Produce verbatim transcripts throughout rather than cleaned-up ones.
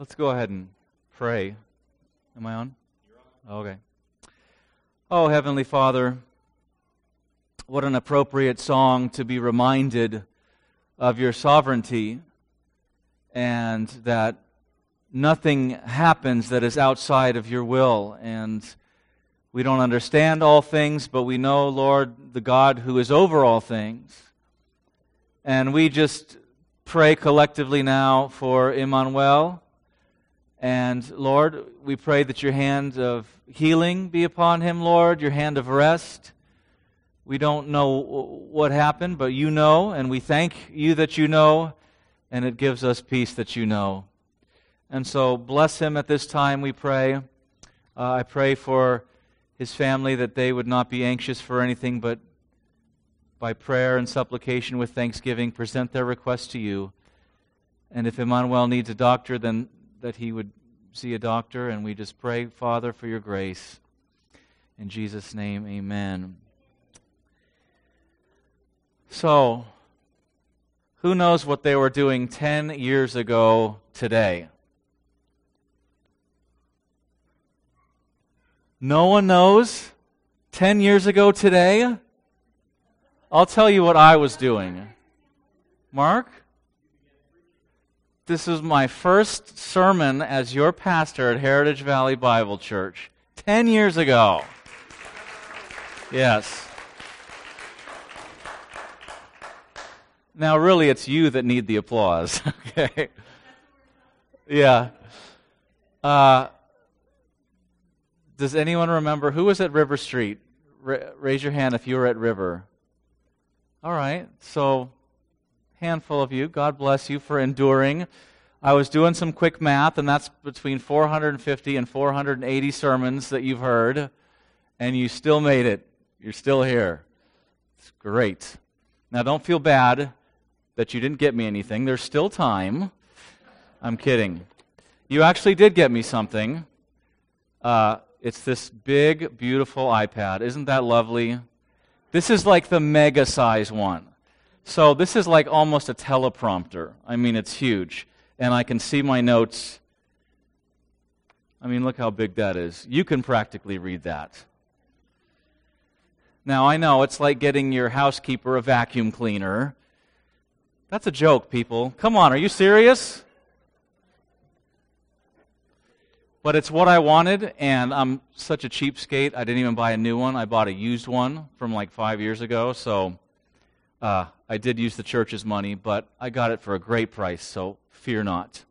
Let's go ahead and pray. Am I on? Okay. Oh, Heavenly Father, what an appropriate song to be reminded of your sovereignty and that nothing happens that is outside of your will. And we don't understand all things, but we know, Lord, the God who is over all things. And we just pray collectively now for Emmanuel. And Lord, we pray that your hand of healing be upon him, Lord, your hand of rest. We don't know what happened, but you know, and we thank you that you know, and it gives us peace that you know. And so bless him at this time, we pray. Uh, I pray for his family that they would not be anxious for anything, but by prayer and supplication with thanksgiving, present their requests to you. And if Emmanuel needs a doctor, then that he would see a doctor, and we just pray, Father, for your grace. In Jesus' name, amen. So, who knows what they were doing ten years ago today? No one knows? Ten years ago today? I'll tell you what I was doing. Mark? This is my first sermon as your pastor at Heritage Valley Bible Church. Ten years ago. Yes. Now, really, it's you that need the applause. Okay. Yeah. Uh, does anyone remember who was at River Street? Ra- raise your hand if you were at River. All right. So, handful of you. God bless you for enduring. I was doing some quick math, and that's between four hundred fifty and four hundred eighty sermons that you've heard, and you still made it. You're still here. It's great. Now, don't feel bad that you didn't get me anything. There's still time. I'm kidding. You actually did get me something. Uh, it's this big, beautiful iPad. Isn't that lovely? This is like the mega size one. So this is like almost a teleprompter. I mean, it's huge. And I can see my notes. I mean, look how big that is. You can practically read that. Now, I know it's like getting your housekeeper a vacuum cleaner. That's a joke, people. Come on, are you serious? But it's what I wanted, and I'm such a cheapskate, I didn't even buy a new one. I bought a used one from like five years ago, so uh, I did use the church's money, but I got it for a great price, so fear not.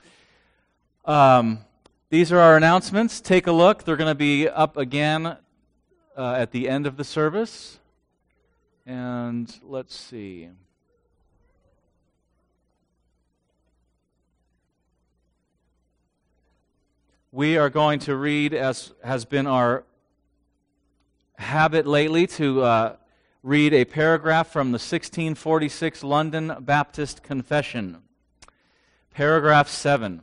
Um, these are our announcements. Take a look. They're going to be up again uh, at the end of the service. And let's see. We are going to read, as has been our habit lately, to uh, read a paragraph from the sixteen forty-six London Baptist Confession. Paragraph seven.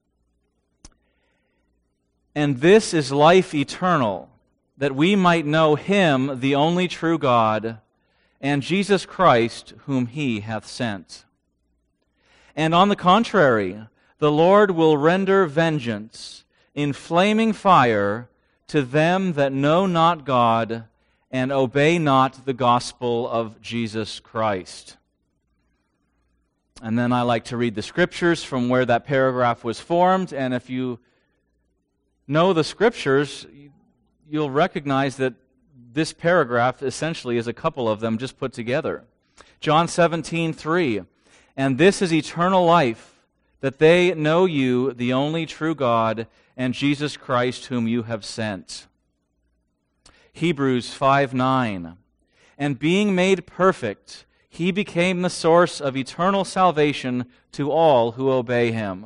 And this is life eternal, that we might know Him, the only true God, and Jesus Christ, whom He hath sent. And on the contrary, the Lord will render vengeance in flaming fire to them that know not God and obey not the gospel of Jesus Christ. And then I like to read the scriptures from where that paragraph was formed, and if you know the scriptures, you'll recognize that this paragraph essentially is a couple of them just put together. John seventeen three, and this is eternal life, that they know you, the only true God, and Jesus Christ whom you have sent. Hebrews five nine, and being made perfect, He became the source of eternal salvation to all who obey Him.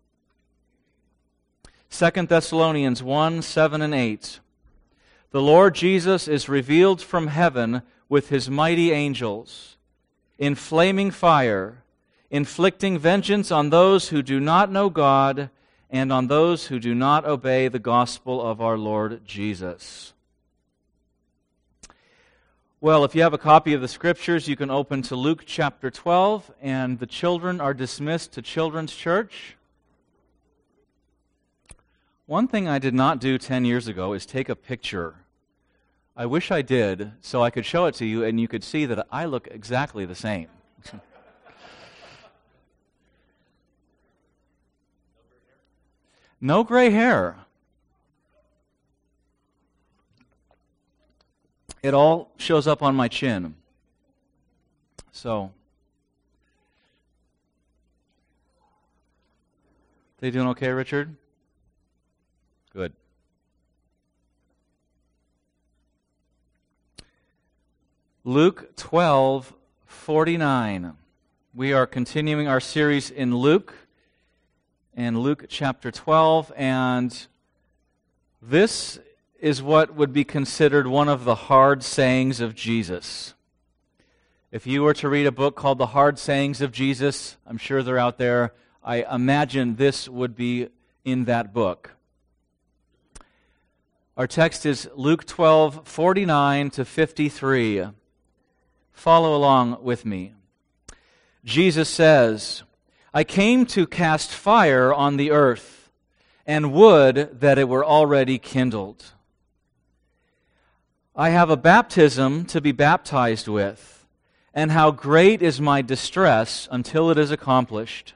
Second Thessalonians one seven and eight, the Lord Jesus is revealed from heaven with His mighty angels, in flaming fire, inflicting vengeance on those who do not know God and on those who do not obey the gospel of our Lord Jesus. Well, if you have a copy of the Scriptures, you can open to Luke chapter twelve, and the children are dismissed to Children's Church. One thing I did not do ten years ago is take a picture. I wish I did, so I could show it to you and you could see that I look exactly the same. No gray hair. It all shows up on my chin. So, they doing okay, Richard? Good. Luke twelve forty-nine. We are continuing our series in Luke, in Luke chapter twelve, and this is what would be considered one of the hard sayings of Jesus. If you were to read a book called The Hard Sayings of Jesus, I'm sure they're out there. I imagine this would be in that book. Our text is Luke twelve forty-nine to fifty-three. Follow along with me. Jesus says, I came to cast fire on the earth, and would that it were already kindled. I have a baptism to be baptized with, and how great is my distress until it is accomplished.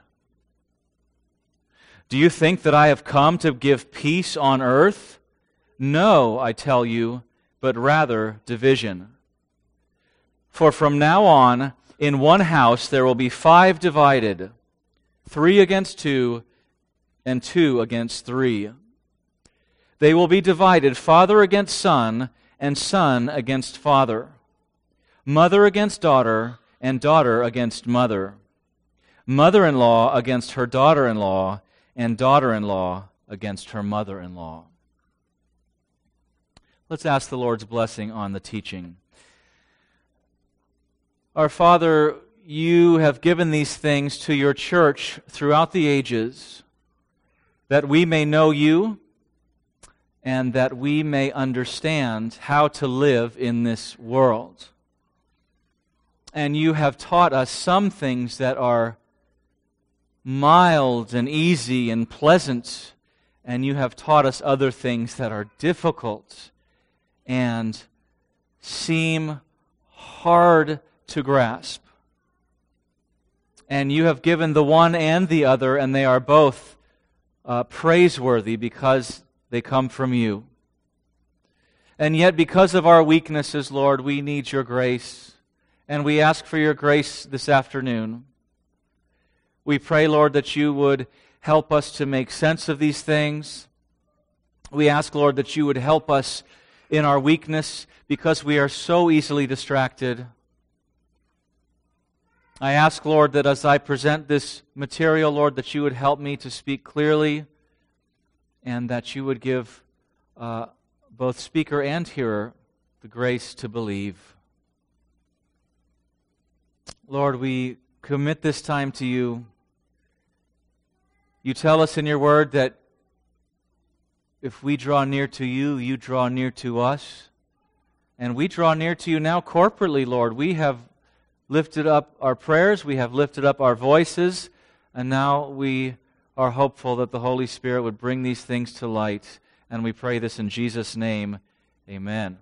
Do you think that I have come to give peace on earth? No, I tell you, but rather division. For from now on, in one house there will be five divided, three against two, and two against three. They will be divided, father against son, and son against father, mother against daughter, and daughter against mother, mother-in-law against her daughter-in-law, and daughter-in-law against her mother-in-law. Let's ask the Lord's blessing on the teaching. Our Father, you have given these things to your church throughout the ages, that we may know you and that we may understand how to live in this world. And you have taught us some things that are mild and easy and pleasant, and you have taught us other things that are difficult and seem hard to grasp. And you have given the one and the other, and they are both uh, praiseworthy because they come from you. And yet, because of our weaknesses, Lord, we need your grace, and we ask for your grace this afternoon. We pray, Lord, that you would help us to make sense of these things. We ask, Lord, that you would help us in our weakness because we are so easily distracted. I ask, Lord, that as I present this material, Lord, that you would help me to speak clearly and that you would give uh, both speaker and hearer the grace to believe. Lord, we commit this time to you. You tell us in your word that if we draw near to you, you draw near to us. And we draw near to you now corporately, Lord. We have lifted up our prayers, we have lifted up our voices, and now we are hopeful that the Holy Spirit would bring these things to light. And we pray this in Jesus' name. Amen.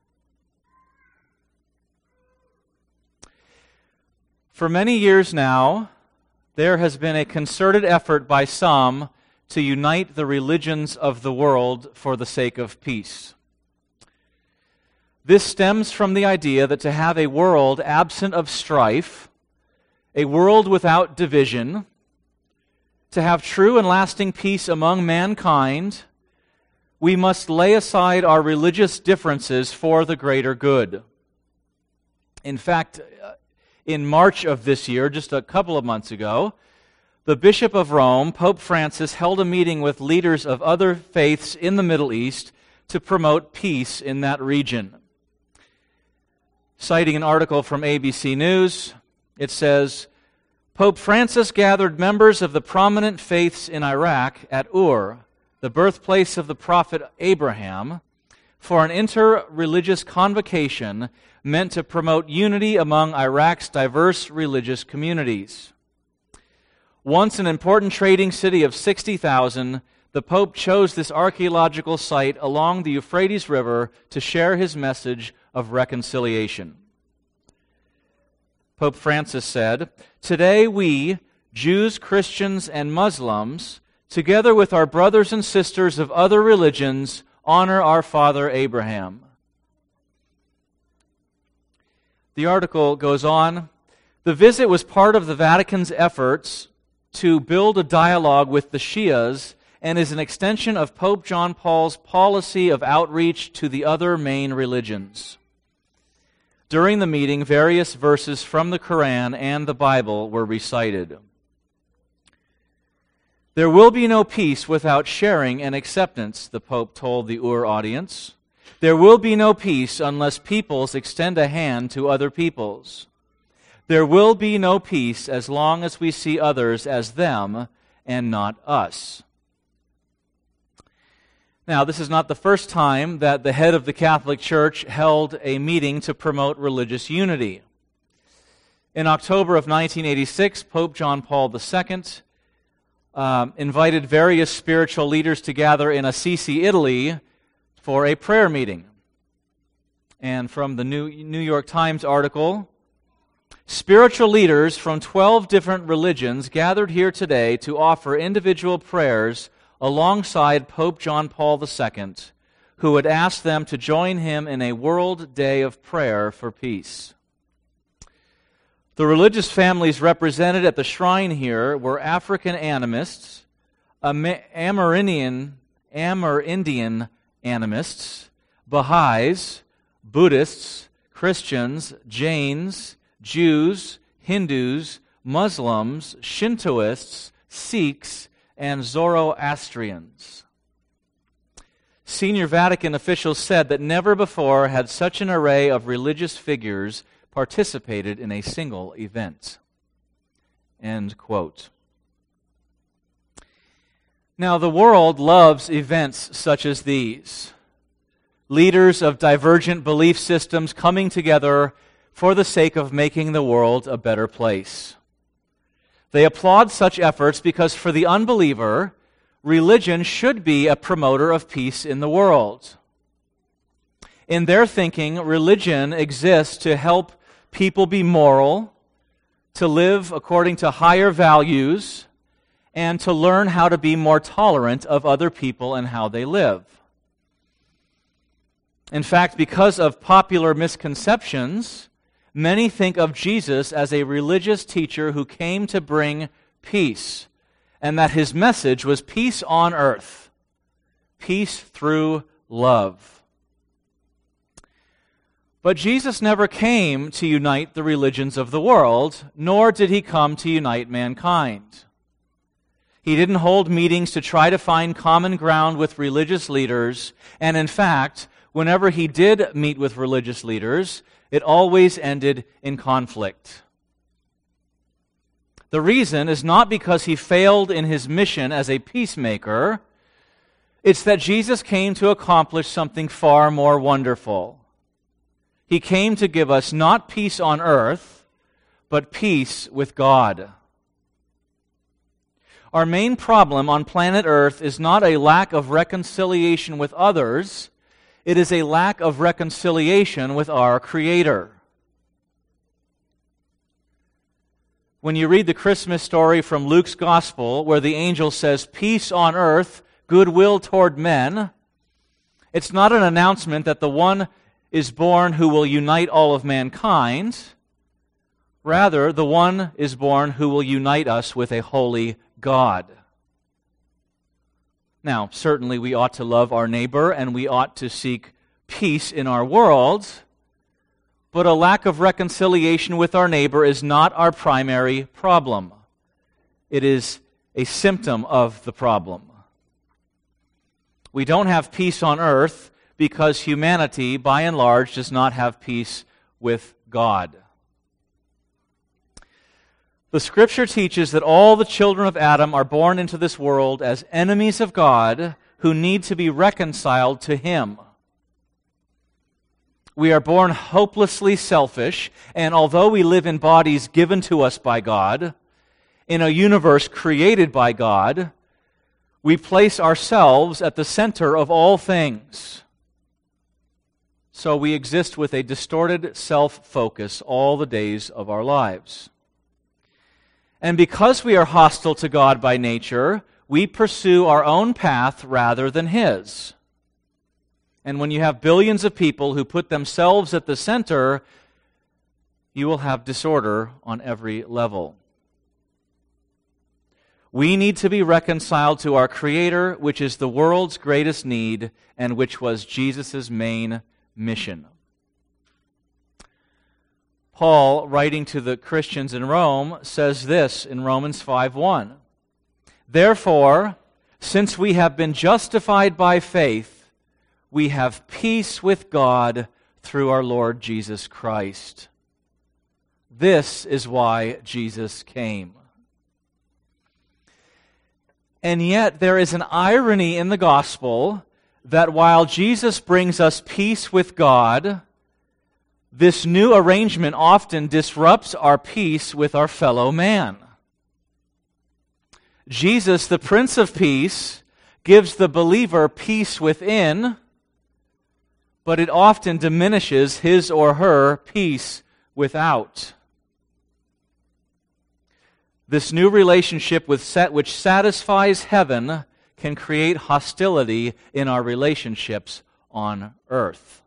For many years now, there has been a concerted effort by some to unite the religions of the world for the sake of peace. This stems from the idea that to have a world absent of strife, a world without division, to have true and lasting peace among mankind, we must lay aside our religious differences for the greater good. In fact, in March of this year, just a couple of months ago, the Bishop of Rome, Pope Francis, held a meeting with leaders of other faiths in the Middle East to promote peace in that region. Citing an article from A B C News, it says, Pope Francis gathered members of the prominent faiths in Iraq at Ur, the birthplace of the prophet Abraham, for an inter-religious convocation meant to promote unity among Iraq's diverse religious communities. Once an important trading city of sixty thousand, the Pope chose this archaeological site along the Euphrates River to share his message of reconciliation. Pope Francis said, "Today we, Jews, Christians, and Muslims, together with our brothers and sisters of other religions, honor our father Abraham." The article goes on, "The visit was part of the Vatican's efforts to build a dialogue with the Shias and is an extension of Pope John Paul's policy of outreach to the other main religions." During the meeting, various verses from the Quran and the Bible were recited. "There will be no peace without sharing and acceptance," the Pope told the Ur audience. "There will be no peace unless peoples extend a hand to other peoples. There will be no peace as long as we see others as them and not us." Now, this is not the first time that the head of the Catholic Church held a meeting to promote religious unity. In October of nineteen eighty-six, Pope John Paul the Second um, invited various spiritual leaders to gather in Assisi, Italy, for a prayer meeting. And from the New, New York Times article, "Spiritual leaders from twelve different religions gathered here today to offer individual prayers alongside Pope John Paul the Second, who had asked them to join him in a world day of prayer for peace." The religious families represented at the shrine here were African animists, Amerindian, Amerindian animists, Baha'is, Buddhists, Christians, Jains, Jews, Hindus, Muslims, Shintoists, Sikhs, and Zoroastrians. Senior Vatican officials said that never before had such an array of religious figures participated in a single event. End quote. Now, the world loves events such as these. Leaders of divergent belief systems coming together for the sake of making the world a better place. They applaud such efforts because for the unbeliever, religion should be a promoter of peace in the world. In their thinking, religion exists to help people be moral, to live according to higher values, and to learn how to be more tolerant of other people and how they live. In fact, because of popular misconceptions, many think of Jesus as a religious teacher who came to bring peace, and that his message was peace on earth, peace through love. But Jesus never came to unite the religions of the world, nor did he come to unite mankind. He didn't hold meetings to try to find common ground with religious leaders, and in fact, whenever he did meet with religious leaders, it always ended in conflict. The reason is not because he failed in his mission as a peacemaker. It's that Jesus came to accomplish something far more wonderful. He came to give us not peace on earth, but peace with God. Our main problem on planet Earth is not a lack of reconciliation with others. It is a lack of reconciliation with our Creator. When you read the Christmas story from Luke's Gospel, where the angel says, "Peace on earth, goodwill toward men," it's not an announcement that the one is born who will unite all of mankind. Rather, the one is born who will unite us with a holy God. Now, certainly we ought to love our neighbor and we ought to seek peace in our world, but a lack of reconciliation with our neighbor is not our primary problem. It is a symptom of the problem. We don't have peace on earth because humanity, by and large, does not have peace with God. The Scripture teaches that all the children of Adam are born into this world as enemies of God who need to be reconciled to Him. We are born hopelessly selfish, and although we live in bodies given to us by God, in a universe created by God, we place ourselves at the center of all things. So we exist with a distorted self-focus all the days of our lives. And because we are hostile to God by nature, we pursue our own path rather than His. And when you have billions of people who put themselves at the center, you will have disorder on every level. We need to be reconciled to our Creator, which is the world's greatest need and which was Jesus' main mission. Paul, writing to the Christians in Rome, says this in Romans five one. Therefore, since we have been justified by faith, we have peace with God through our Lord Jesus Christ. This is why Jesus came. And yet there is an irony in the gospel that while Jesus brings us peace with God, this new arrangement often disrupts our peace with our fellow man. Jesus, the Prince of Peace, gives the believer peace within, but it often diminishes his or her peace without. This new relationship with set which satisfies heaven can create hostility in our relationships on earth.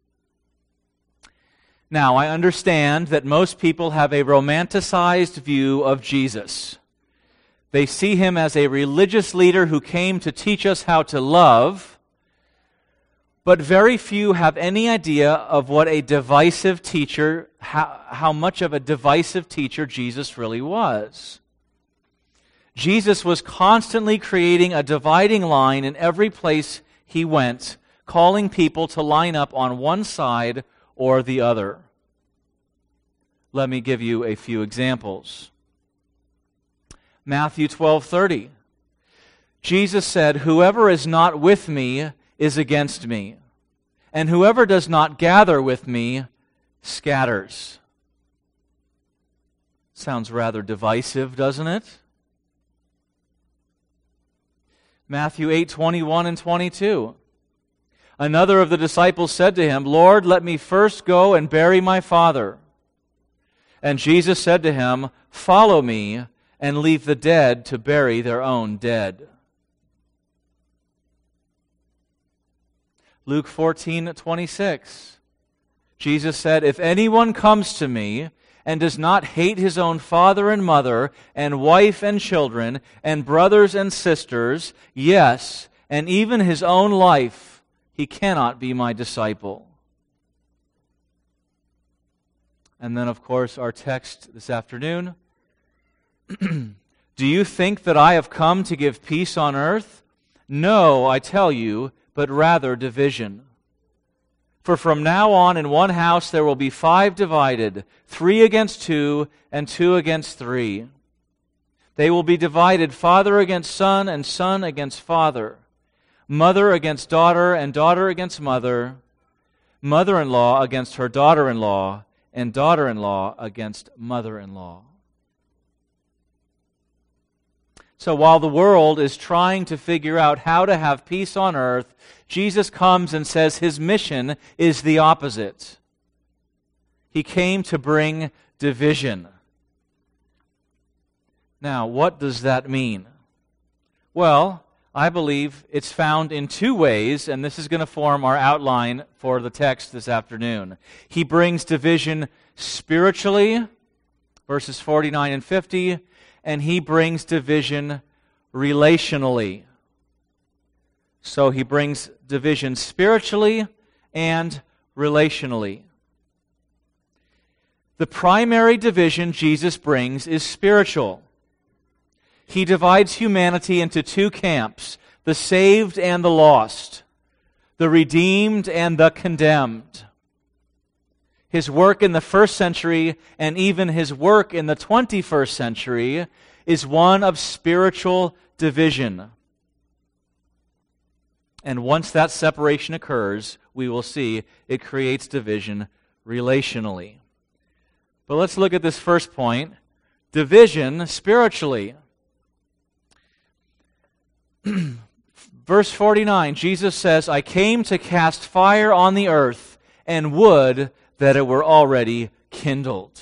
Now, I understand that most people have a romanticized view of Jesus. They see Him as a religious leader who came to teach us how to love, but very few have any idea of what a divisive teacher, how, how much of a divisive teacher Jesus really was. Jesus was constantly creating a dividing line in every place He went, calling people to line up on one side or the other. Let me give you a few examples. Matthew twelve thirty. Jesus said, "Whoever is not with me is against me, and whoever does not gather with me scatters." Sounds rather divisive, doesn't it? Matthew eight twenty-one and twenty-two. Another of the disciples said to Him, "Lord, let me first go and bury my father." And Jesus said to him, "Follow me, and leave the dead to bury their own dead." Luke fourteen twenty-six. Jesus said, "If anyone comes to me and does not hate his own father and mother, and wife and children, and brothers and sisters, yes, and even his own life, he cannot be my disciple." And then, of course, our text this afternoon. "Do you think that I have come to give peace on earth? No, I tell you, but rather division. For from now on in one house there will be five divided, three against two, and two against three. They will be divided, father against son, and son against father, mother against daughter, and daughter against mother, mother-in-law against her daughter-in-law, and daughter-in-law against mother-in-law." So while the world is trying to figure out how to have peace on earth, Jesus comes and says His mission is the opposite. He came to bring division. Now, what does that mean? Well, I believe it's found in two ways, and this is going to form our outline for the text this afternoon. He brings division spiritually, verses forty-nine and fifty, and He brings division relationally. So He brings division spiritually and relationally. The primary division Jesus brings is spiritual. He divides humanity into two camps, the saved and the lost, the redeemed and the condemned. His work in the first century and even His work in the twenty-first century is one of spiritual division. And once that separation occurs, we will see it creates division relationally. But let's look at this first point, division spiritually. Verse forty-nine, Jesus says, I came to cast fire on the earth, and would that it were already kindled.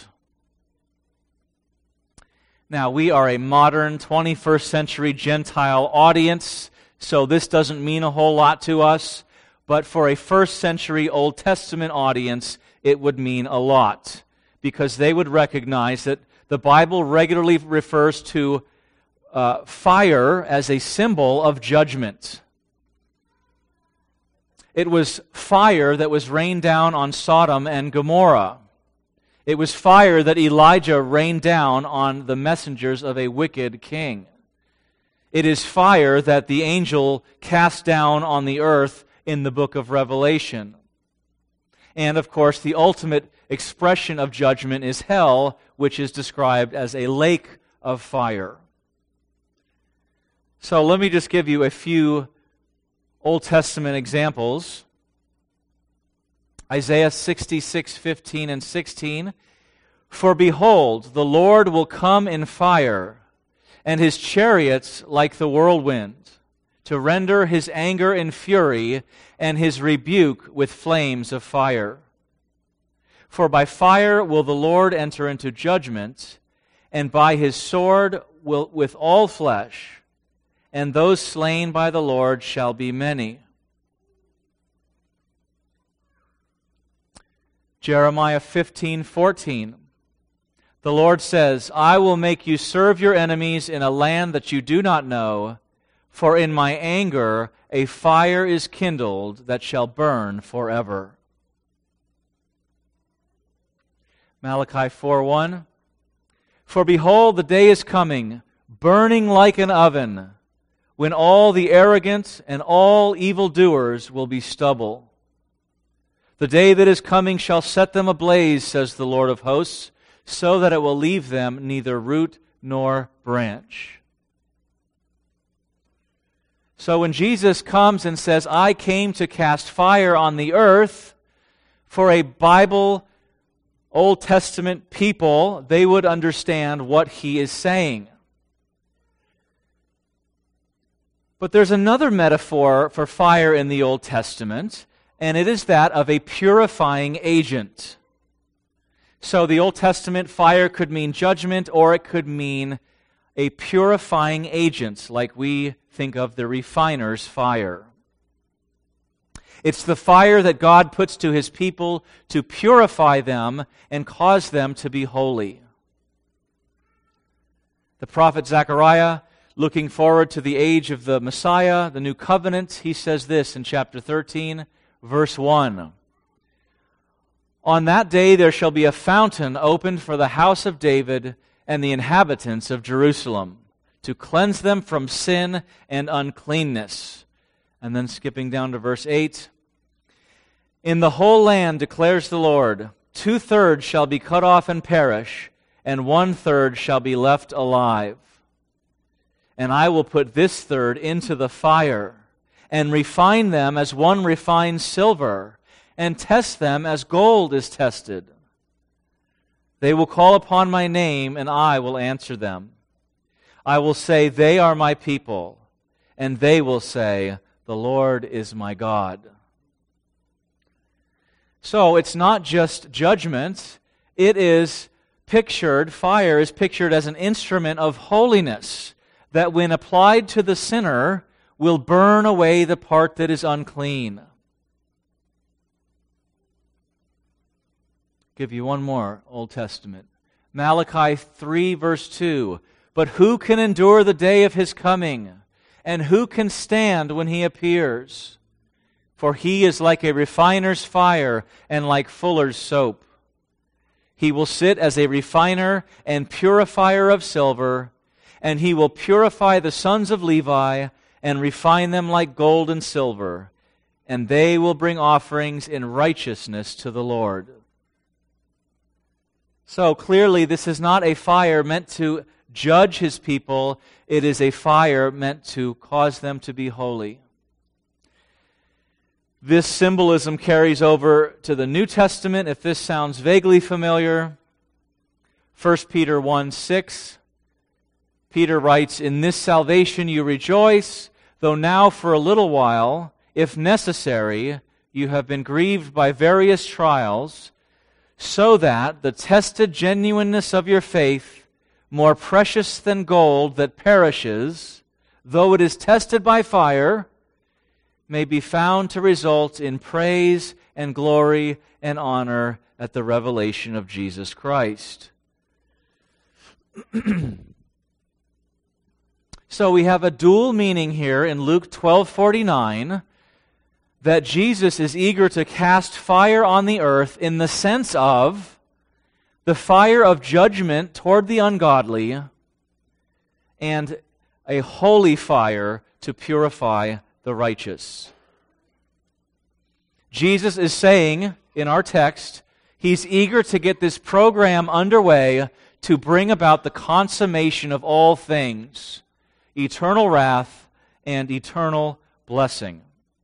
Now, we are a modern twenty-first century Gentile audience, so this doesn't mean a whole lot to us, but for a first century Old Testament audience, it would mean a lot, because they would recognize that the Bible regularly refers to uh, fire as a symbol of judgment. It was fire that was rained down on Sodom and Gomorrah. It was fire that Elijah rained down on the messengers of a wicked king. It is fire that the angel cast down on the earth in the book of Revelation. And, of course, the ultimate expression of judgment is hell, which is described as a lake of fire. So let me just give you a few Old Testament examples. Isaiah sixty-six, fifteen and sixteen. For behold, the Lord will come in fire, and his chariots like the whirlwind, to render his anger in fury, and his rebuke with flames of fire. For by fire will the Lord enter into judgment, and by his sword will with all flesh, and those slain by the Lord shall be many. Jeremiah fifteen, fourteen. The Lord says, I will make you serve your enemies in a land that you do not know, for in my anger a fire is kindled that shall burn forever. Malachi four, one. For behold, the day is coming, burning like an oven, when all the arrogant and all evildoers will be stubble. The day that is coming shall set them ablaze, says the Lord of hosts, so that it will leave them neither root nor branch. So when Jesus comes and says, I came to cast fire on the earth, for a Bible, Old Testament people, they would understand what he is saying. But there's another metaphor for fire in the Old Testament, and it is that of a purifying agent. So the Old Testament fire could mean judgment, or it could mean a purifying agent, like we think of the refiner's fire. It's the fire that God puts to his people to purify them and cause them to be holy. The prophet Zechariah, looking forward to the age of the Messiah, the new covenant, he says this in chapter thirteen, verse one. On that day there shall be a fountain opened for the house of David and the inhabitants of Jerusalem, to cleanse them from sin and uncleanness. And then skipping down to verse eight. In the whole land, declares the Lord, two-thirds shall be cut off and perish, and one-third shall be left alive. And I will put this third into the fire, and refine them as one refines silver, and test them as gold is tested. They will call upon my name, and I will answer them. I will say, they are my people, and they will say, the Lord is my God. So it's not just judgment, it is pictured, fire is pictured as an instrument of holiness, that when applied to the sinner, will burn away the part that is unclean. Give you one more Old Testament. Malachi three, verse two. But who can endure the day of his coming? And who can stand when he appears? For he is like a refiner's fire and like fuller's soap. He will sit as a refiner and purifier of silver, and he will purify the sons of Levi and refine them like gold and silver, and they will bring offerings in righteousness to the Lord. So clearly this is not a fire meant to judge his people. It is a fire meant to cause them to be holy. This symbolism carries over to the New Testament. If this sounds vaguely familiar, First Peter one, six, Peter writes, in this salvation you rejoice, though now for a little while, if necessary, you have been grieved by various trials, so that the tested genuineness of your faith, more precious than gold that perishes, though it is tested by fire, may be found to result in praise and glory and honor at the revelation of Jesus Christ. So we have a dual meaning here in Luke twelve forty-nine, that Jesus is eager to cast fire on the earth in the sense of the fire of judgment toward the ungodly and a holy fire to purify the righteous. Jesus is saying in our text, he's eager to get this program underway to bring about the consummation of all things, eternal wrath and eternal blessing.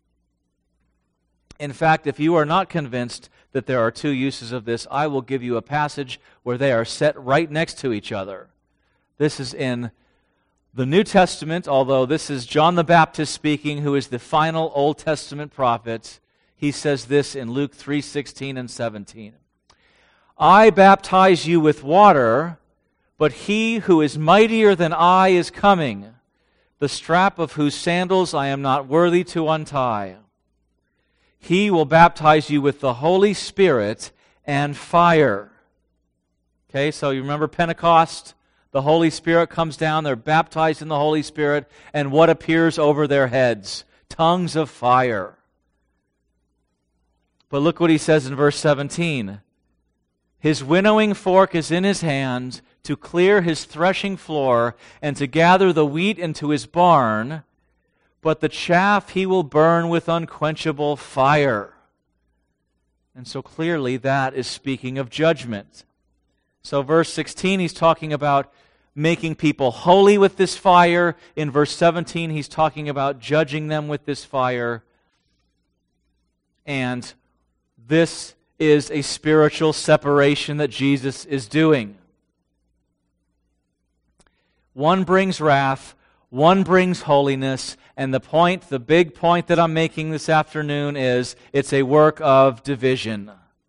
In fact, if you are not convinced that there are two uses of this, I will give you a passage where they are set right next to each other. This is in the New Testament, although this is John the Baptist speaking, who is the final Old Testament prophet. He says this in Luke three sixteen and seventeen. I baptize you with water, but he who is mightier than I is coming, the strap of whose sandals I am not worthy to untie. He will baptize you with the Holy Spirit and fire. Okay, so you remember Pentecost? The Holy Spirit comes down, they're baptized in the Holy Spirit, and what appears over their heads? Tongues of fire. But look what he says in verse seventeen. His winnowing fork is in his hand to clear his threshing floor and to gather the wheat into his barn, but the chaff he will burn with unquenchable fire. And so clearly that is speaking of judgment. So verse sixteen, he's talking about making people holy with this fire. In verse seventeen, he's talking about judging them with this fire. And this is a spiritual separation that Jesus is doing. One brings wrath, one brings holiness, and the point, the big point that I'm making this afternoon is it's a work of division.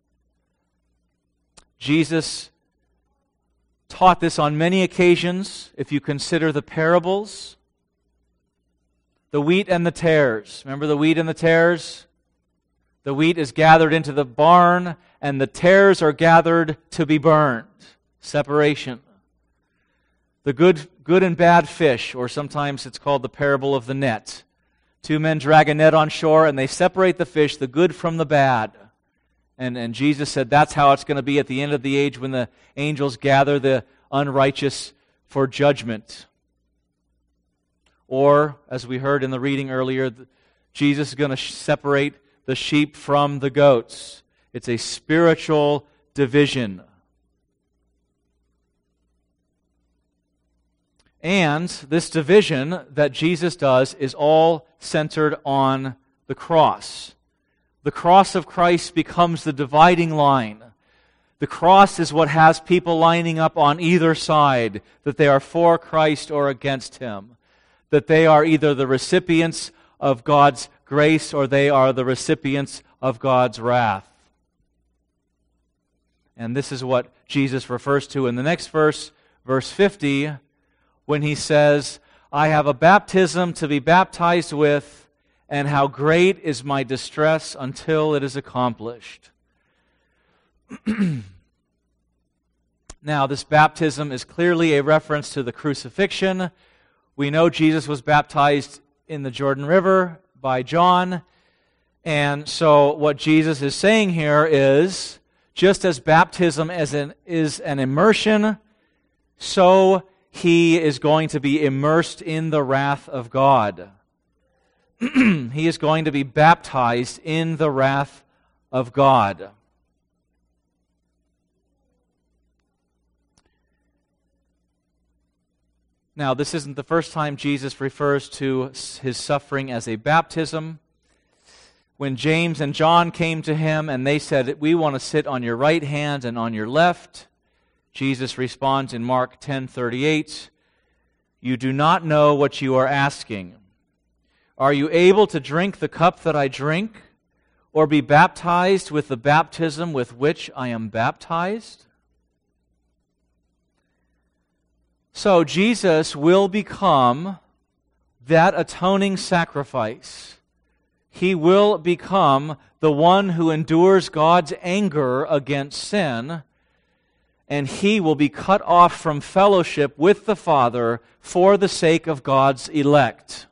Jesus taught this on many occasions, if you consider the parables. The wheat and the tares. Remember the wheat and the tares? The wheat is gathered into the barn, and the tares are gathered to be burned. Separation. The good, good and bad fish, or sometimes it's called the parable of the net. Two men drag a net on shore, and they separate the fish, the good from the bad. And, and Jesus said that's how it's going to be at the end of the age when the angels gather the unrighteous for judgment. Or, as we heard in the reading earlier, Jesus is going to separate the sheep from the goats. It's a spiritual division. And this division that Jesus does is all centered on the cross. The cross of Christ becomes the dividing line. The cross is what has people lining up on either side, that they are for Christ or against Him, that they are either the recipients of God's grace or they are the recipients of God's wrath. And this is what Jesus refers to in the next verse, verse fifty, when he says, I have a baptism to be baptized with, and how great is my distress until it is accomplished. Now, this baptism is clearly a reference to the crucifixion. We know Jesus was baptized in the Jordan River by John. And so what Jesus is saying here is, just as baptism as an, is an immersion, so he is going to be immersed in the wrath of God. He is going to be baptized in the wrath of God. Now, this isn't the first time Jesus refers to his suffering as a baptism. When James and John came to him and they said, we want to sit on your right hand and on your left, Jesus responds in Mark ten thirty-eight, you do not know what you are asking. Are you able to drink the cup that I drink, or be baptized with the baptism with which I am baptized?" So Jesus will become that atoning sacrifice. He will become the one who endures God's anger against sin, and he will be cut off from fellowship with the Father for the sake of God's elect.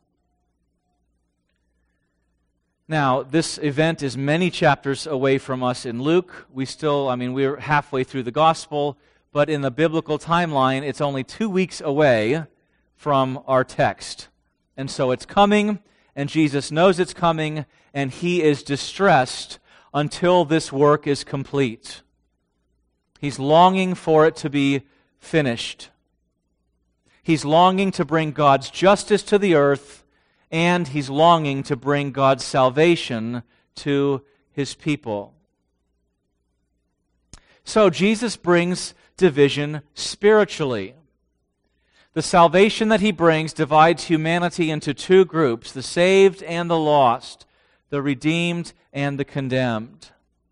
Now, this event is many chapters away from us in Luke. We still, I mean, we're halfway through the gospel, but in the biblical timeline, it's only two weeks away from our text. And so it's coming, and Jesus knows it's coming, and he is distressed until this work is complete. He's longing for it to be finished. He's longing to bring God's justice to the earth, and he's longing to bring God's salvation to his people. So Jesus brings division spiritually. The salvation that he brings divides humanity into two groups, the saved and the lost, the redeemed and the condemned.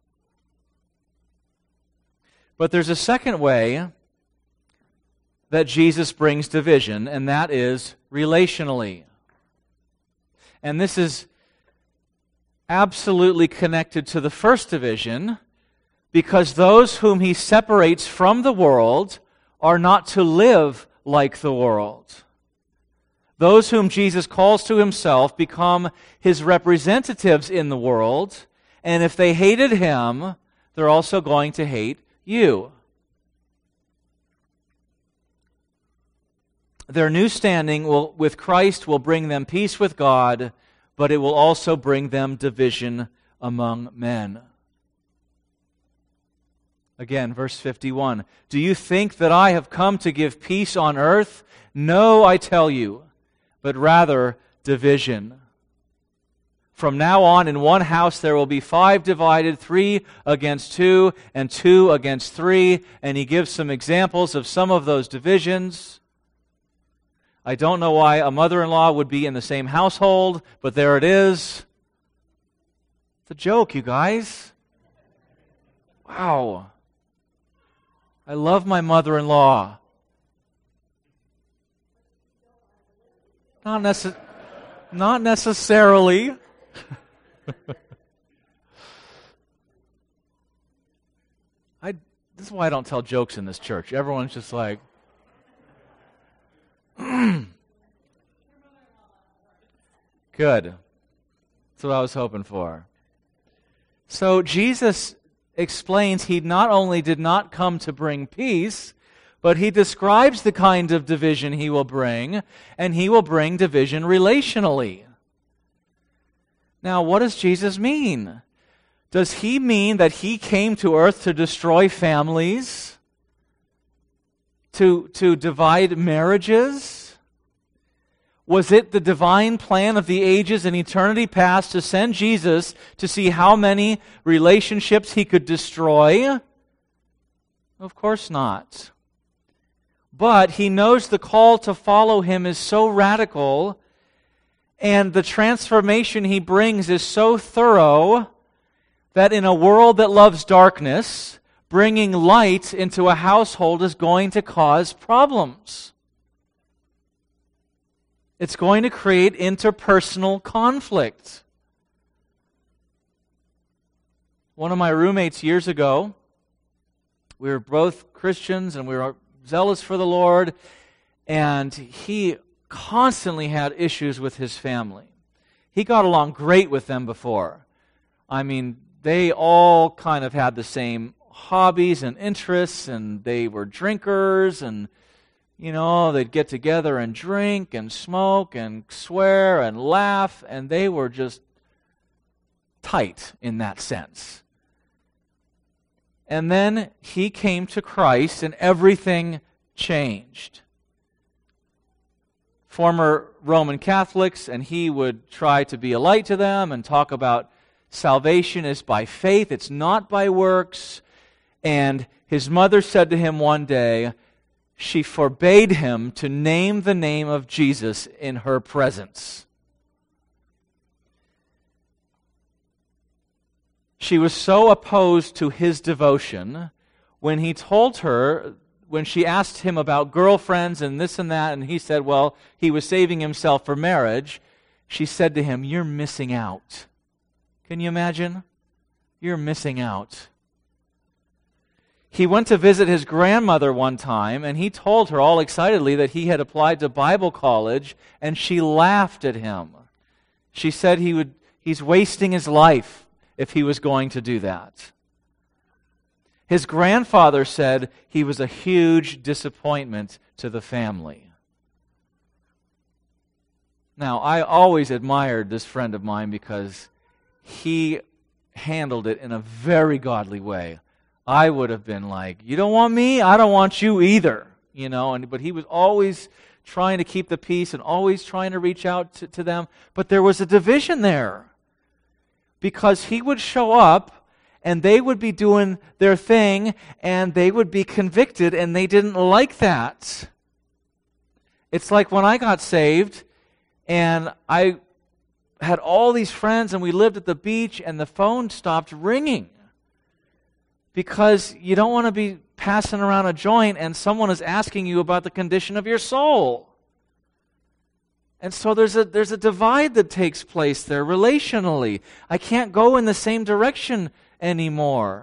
But there's a second way that Jesus brings division, and that is relationally. And this is absolutely connected to the first division, because those whom he separates from the world are not to live like the world. Those whom Jesus calls to himself become his representatives in the world, and if they hated him, they're also going to hate you. Their new standing will, with Christ will bring them peace with God, but it will also bring them division among men. Again, verse fifty-one. "Do you think that I have come to give peace on earth? No, I tell you, but rather division. From now on, in one house there will be five divided, three against two, and two against three." And he gives some examples of some of those divisions. I don't know why a mother-in-law would be in the same household, but there it is. It's a joke, you guys. Wow. I love my mother-in-law. Not, necess- not necessarily. I, this is why I don't tell jokes in this church. Everyone's just like, good. That's what I was hoping for. So Jesus explains he not only did not come to bring peace, but he describes the kind of division he will bring, and he will bring division relationally. Now, what does Jesus mean? Does he mean that he came to earth to destroy families? To, to divide marriages? Was it the divine plan of the ages and eternity past to send Jesus to see how many relationships he could destroy? Of course not. But he knows the call to follow him is so radical, and the transformation he brings is so thorough, that in a world that loves darkness, bringing light into a household is going to cause problems. It's going to create interpersonal conflict. One of my roommates years ago, we were both Christians and we were zealous for the Lord, and he constantly had issues with his family. He got along great with them before. I mean, they all kind of had the same hobbies and interests, and they were drinkers, and you know, they'd get together and drink and smoke and swear and laugh, and they were just tight in that sense. And then he came to Christ, and everything changed. Former Roman Catholics, and he would try to be a light to them and talk about salvation is by faith, it's not by works. And his mother said to him one day, she forbade him to name the name of Jesus in her presence. she was so opposed to his devotion when he told her, when she asked him about girlfriends and this and that, and he said, well, he was saving himself for marriage, she said to him, you're missing out. Can you imagine? You're missing out. He went to visit his grandmother one time, and he told her all excitedly that he had applied to Bible college, and she laughed at him. She said he would he's wasting his life if he was going to do that. His grandfather said he was a huge disappointment to the family. Now, I always admired this friend of mine because he handled it in a very godly way. I would have been like, you don't want me? I don't want you either. You know, and but he was always trying to keep the peace and always trying to reach out to, to them. But there was a division there. Because he would show up and they would be doing their thing and they would be convicted and they didn't like that. It's like when I got saved and I had all these friends and we lived at the beach and the phone stopped ringing. Because you don't want to be passing around a joint and someone is asking you about the condition of your soul. And so there's a there's a divide that takes place there relationally. I can't go in the same direction anymore.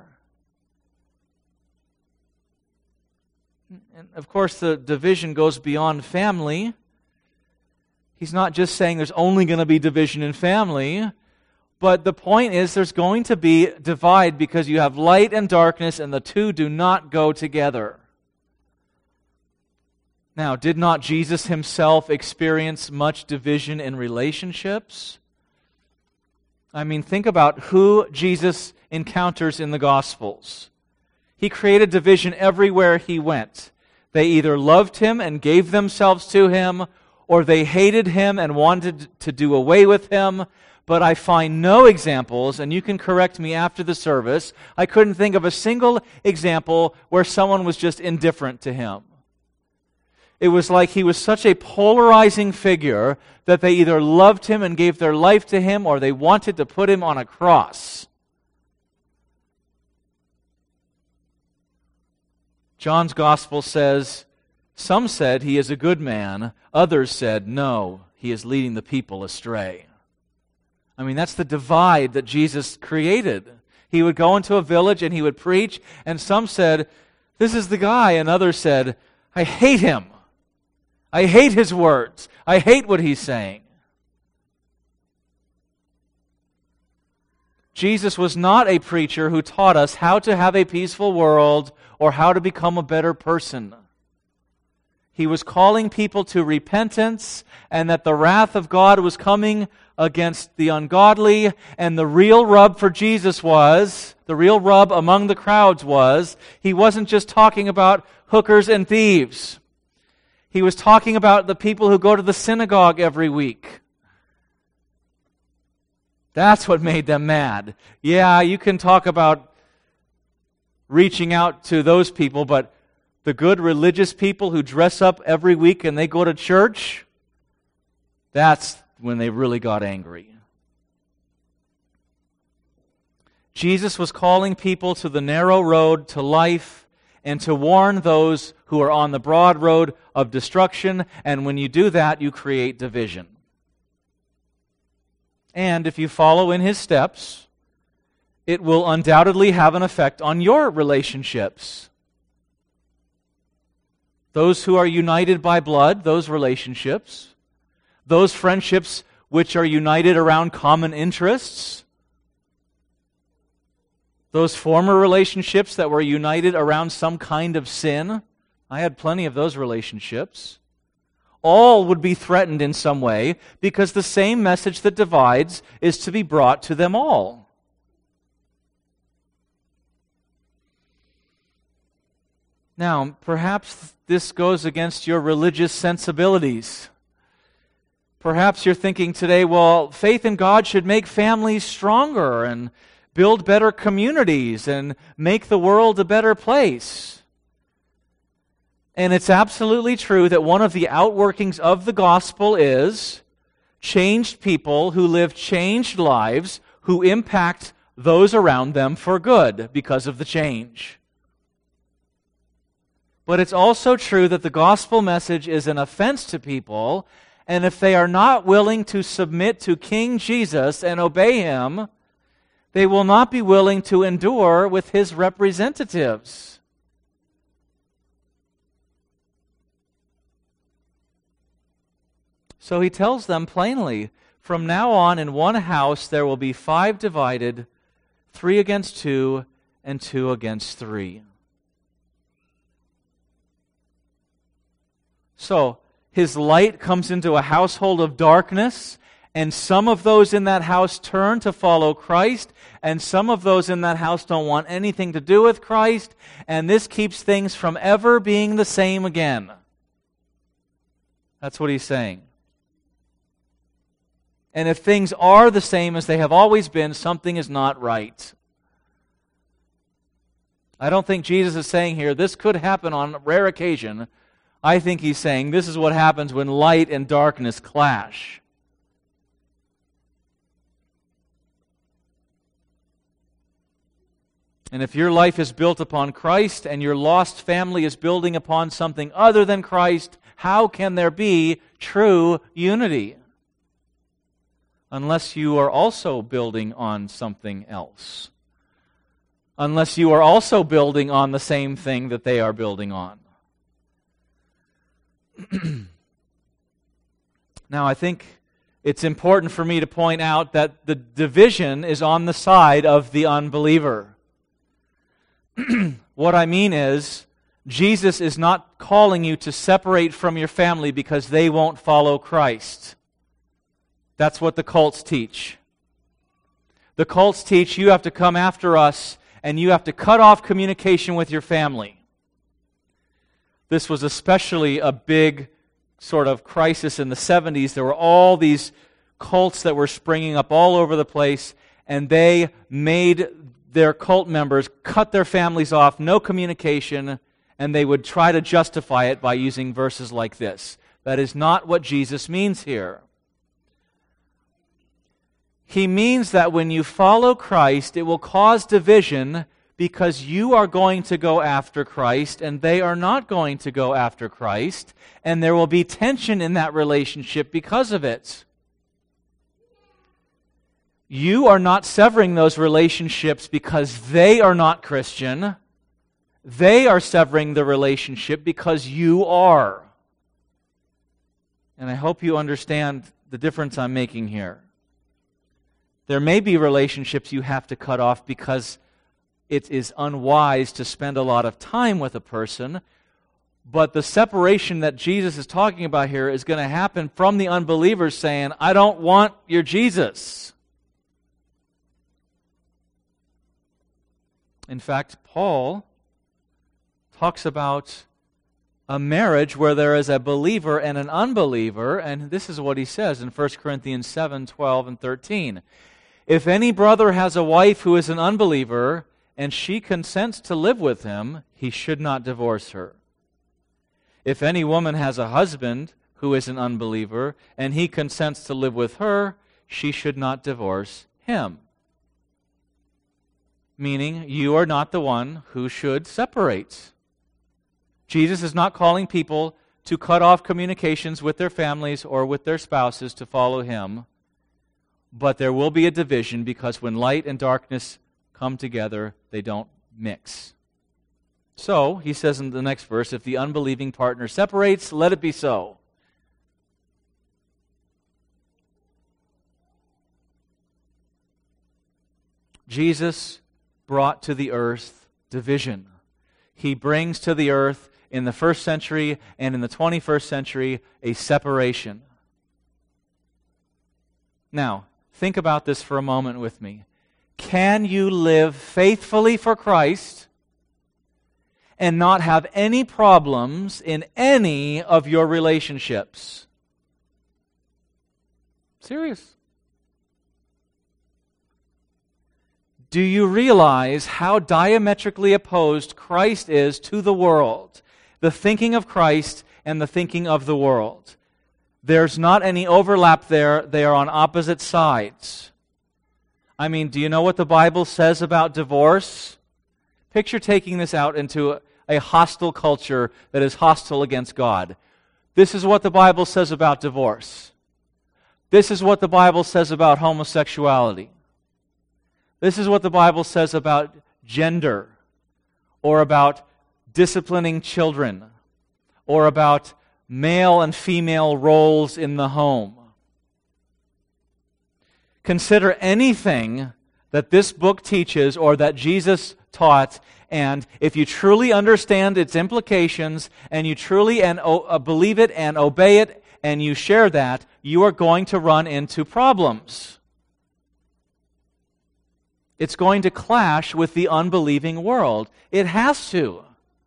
And of course, the division goes beyond family. He's not just saying there's only going to be division in family, but the point is there's going to be divide because you have light and darkness, and the two do not go together. Now, did not Jesus himself experience much division in relationships? I mean, think about who Jesus encounters in the Gospels. He created division everywhere he went. They either loved him and gave themselves to him, or they hated him and wanted to do away with him. But I find no examples, and you can correct me after the service, I couldn't think of a single example where someone was just indifferent to him. It was like he was such a polarizing figure that they either loved him and gave their life to him, or they wanted to put him on a cross. John's Gospel says, some said he is a good man, others said, no, he is leading the people astray. I mean, that's the divide that Jesus created. He would go into a village and he would preach, and some said, this is the guy, and others said, I hate him. I hate his words. I hate what he's saying. Jesus was not a preacher who taught us how to have a peaceful world or how to become a better person. He was calling people to repentance and that the wrath of God was coming against the ungodly, and the real rub for Jesus was, the real rub among the crowds was, he wasn't just talking about hookers and thieves. He was talking about the people who go to the synagogue every week. That's what made them mad. Yeah, you can talk about reaching out to those people, but the good religious people who dress up every week and they go to church, that's when they really got angry. Jesus was calling people to the narrow road to life and to warn those who are on the broad road of destruction, and when you do that, you create division. And if you follow in his steps, it will undoubtedly have an effect on your relationships. Those who are united by blood, those relationships, those friendships which are united around common interests, those former relationships that were united around some kind of sin, I had plenty of those relationships, all would be threatened in some way because the same message that divides is to be brought to them all. Now, perhaps this goes against your religious sensibilities. Perhaps you're thinking today, well, faith in God should make families stronger and build better communities and make the world a better place. And it's absolutely true that one of the outworkings of the gospel is changed people who live changed lives, who impact those around them for good because of the change. But it's also true that the gospel message is an offense to people, and if they are not willing to submit to King Jesus and obey him, they will not be willing to endure with his representatives. So he tells them plainly, from now on in one house there will be five divided, three against two, and two against three. So, his light comes into a household of darkness, and some of those in that house turn to follow Christ, and some of those in that house don't want anything to do with Christ, and this keeps things from ever being the same again. That's what he's saying. And if things are the same as they have always been, something is not right. I don't think Jesus is saying here, this could happen on a rare occasion. I think he's saying this is what happens when light and darkness clash. And if your life is built upon Christ and your lost family is building upon something other than Christ, how can there be true unity? Unless you are also building on something else. Unless you are also building on the same thing that they are building on. Now, I think it's important for me to point out that the division is on the side of the unbeliever. What I mean is, Jesus is not calling you to separate from your family because they won't follow Christ. That's what the cults teach. The cults teach you have to come after us and you have to cut off communication with your family. This was especially a big sort of crisis in the seventies. There were all these cults that were springing up all over the place, and they made their cult members cut their families off, no communication, and they would try to justify it by using verses like this. That is not what Jesus means here. He means that when you follow Christ, it will cause division because you are going to go after Christ and they are not going to go after Christ, and there will be tension in that relationship because of it. You are not severing those relationships because they are not Christian. They are severing the relationship because you are. And I hope you understand the difference I'm making here. There may be relationships you have to cut off because it is unwise to spend a lot of time with a person, but the separation that Jesus is talking about here is going to happen from the unbelievers saying, I don't want your Jesus. In fact, Paul talks about a marriage where there is a believer and an unbeliever, and this is what he says in First Corinthians seven, twelve, and thirteen. If any brother has a wife who is an unbeliever, and she consents to live with him, he should not divorce her. If any woman has a husband who is an unbeliever, and he consents to live with her, she should not divorce him. Meaning, you are not the one who should separate. Jesus is not calling people to cut off communications with their families or with their spouses to follow him. But there will be a division because when light and darkness come together, they don't mix. So, he says in the next verse, if the unbelieving partner separates, let it be so. Jesus brought to the earth division. He brings to the earth in the first century and in the twenty-first century a separation. Now, think about this for a moment with me. Can you live faithfully for Christ and not have any problems in any of your relationships? Serious. Do you realize how diametrically opposed Christ is to the world? The thinking of Christ and the thinking of the world. There's not any overlap there. They are on opposite sides. I mean, do you know what the Bible says about divorce? Picture taking this out into a hostile culture that is hostile against God. This is what the Bible says about divorce. This is what the Bible says about homosexuality. This is what the Bible says about gender, or about disciplining children, or about male and female roles in the home. Consider anything that this book teaches or that Jesus taught, and if you truly understand its implications, and you truly and uh, believe it and obey it, and you share that, you are going to run into problems. It's going to clash with the unbelieving world. It has to.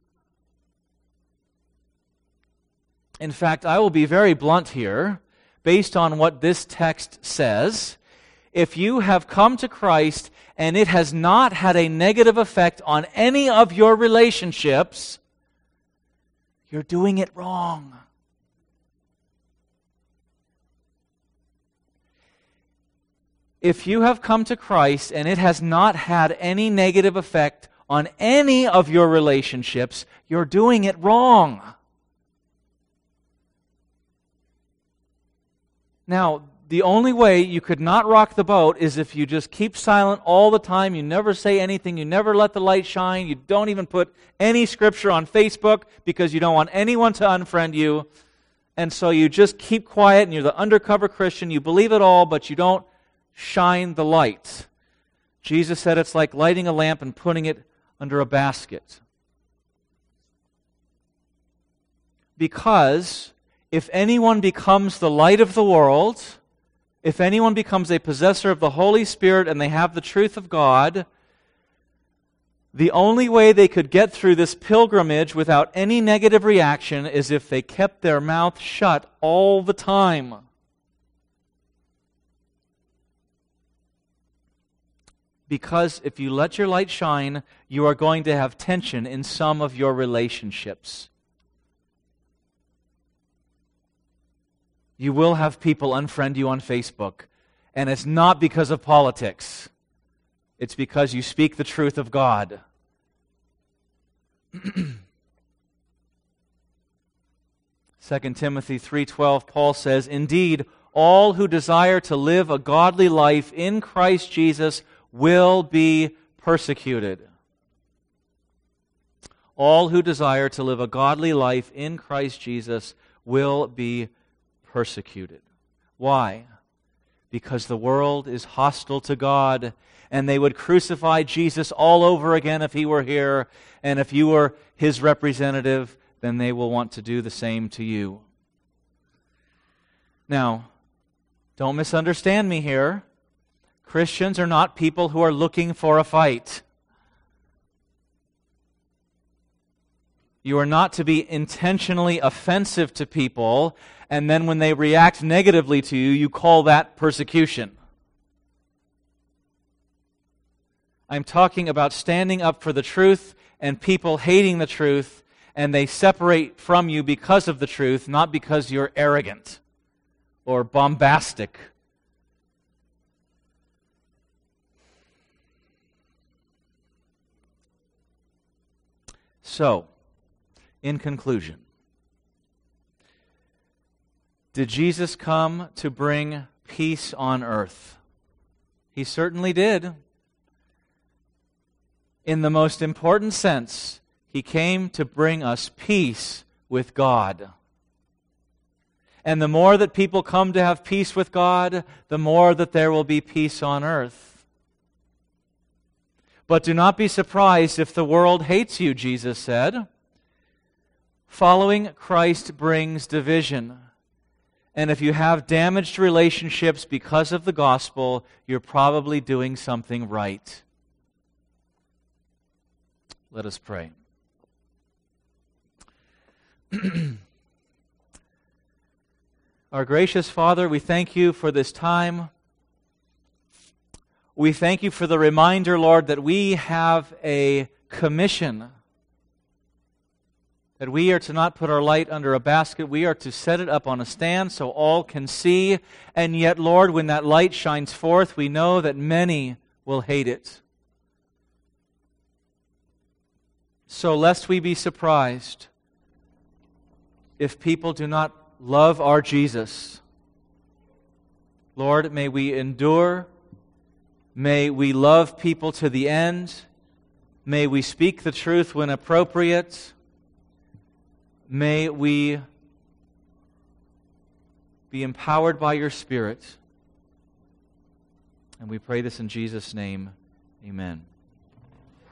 In fact, I will be very blunt here, based on what this text says. If you have come to Christ and it has not had a negative effect on any of your relationships, you're doing it wrong. If you have come to Christ and it has not had any negative effect on any of your relationships, you're doing it wrong. Now, the only way you could not rock the boat is if you just keep silent all the time, you never say anything, you never let the light shine, you don't even put any scripture on Facebook because you don't want anyone to unfriend you, and so you just keep quiet and you're the undercover Christian, you believe it all, but you don't shine the light. Jesus said it's like lighting a lamp and putting it under a basket. Because if anyone becomes the light of the world, if anyone becomes a possessor of the Holy Spirit and they have the truth of God, the only way they could get through this pilgrimage without any negative reaction is if they kept their mouth shut all the time. Because if you let your light shine, you are going to have tension in some of your relationships. You will have people unfriend you on Facebook, and it's not because of politics. It's because you speak the truth of God. Second Timothy three twelve, Paul says, "Indeed, all who desire to live a godly life in Christ Jesus will be persecuted." All who desire to live a godly life in Christ Jesus will be persecuted. Why? Because the world is hostile to God, and they would crucify Jesus all over again if he were here, and if you were his representative, then they will want to do the same to you. Now, don't misunderstand me here. Christians are not people who are looking for a fight. You are not to be intentionally offensive to people, and then when they react negatively to you, you call that persecution. I'm talking about standing up for the truth and people hating the truth, and they separate from you because of the truth, not because you're arrogant or bombastic. So, in conclusion, did Jesus come to bring peace on earth? He certainly did. In the most important sense, he came to bring us peace with God. And the more that people come to have peace with God, the more that there will be peace on earth. But do not be surprised if the world hates you, Jesus said. Following Christ brings division. And if you have damaged relationships because of the gospel, you're probably doing something right. Let us pray. Our gracious Father, we thank you for this time. We thank you for the reminder, Lord, that we have a commission. That we are to not put our light under a basket. We are to set it up on a stand so all can see. And yet, Lord, when that light shines forth, we know that many will hate it. So lest we be surprised if people do not love our Jesus, Lord, may we endure. May we love people to the end. May we speak the truth when appropriate. May we be empowered by your Spirit. And we pray this in Jesus' name. Amen.